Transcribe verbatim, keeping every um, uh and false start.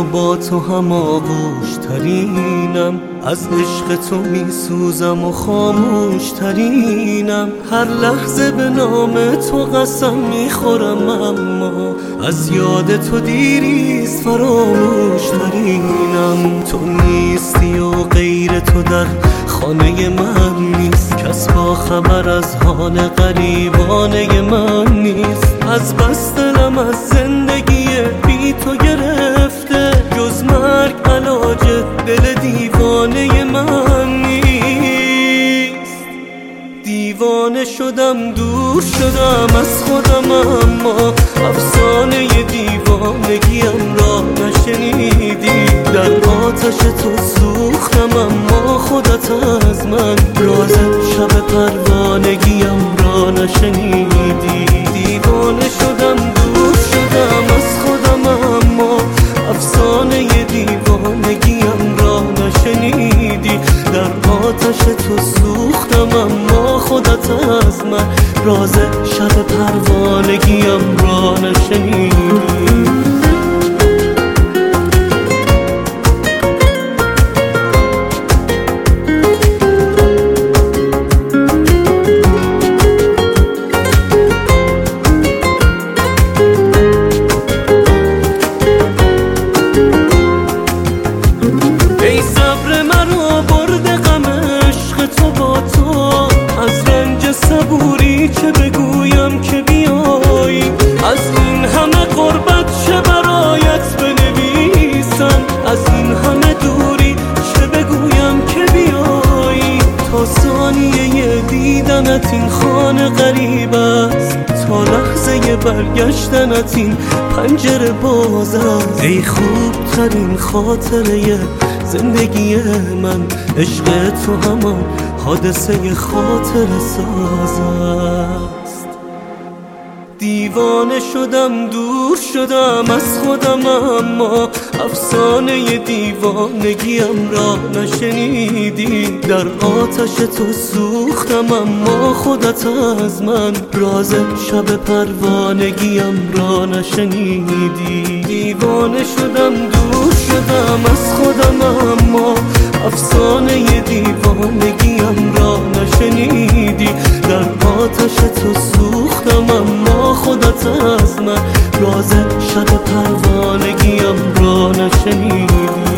با تو هم آغوش ترینم، از عشق تو می سوزم و خاموش ترینم. هر لحظه به نام تو قسم می خورم، اما از یاد تو دیریست فراموش ترینم. تو نیستی و غیر تو در خانه من نیست، کس با خبر از حال غریبانه من نیست. از بس دلم از زندگی بی تو گرفته، جز مرگ علاج دل دیوانه من نیست. دیوانه شدم، دور شدم از خودم، اما افسانه دیوانگیم را نشنیدی. در آتش تو سوختم، اما خودت از من راز شب پروانگیم را نشنیدی. دیوانه شدم، دور شدم از خودم، اما افسانه دیوانگیم را نشنیدی. در آتش تو سوختم، اما خودت از من راز شب پروانگیم را نشنیدی. صبوری چه بگویم که بیایی، از این همه قربت چه برایت بنویسم، از این همه دوری چه بگویم که بیایی. تا ثانیه دیدنت این خانه غریب است، تا لحظه برگشتنت این پنجره باز است. ای خوب ترین خاطره زندگی من، عشق تو همان حادثه خاطر ساز است. دیوانه شدم، دور شدم از خودم، اما افسانه دیوانگیم را نشنیدی. در آتش تو سوختم، اما خودت از من راز شب پروانگیم را نشنیدی. دیوانه شدم، دور شدم از خودم، اما افسانه دیوانگیم را نشنیدی. در آتش تو سوختم، اما خودت از من راز شب پروانگیم را نشنیدی.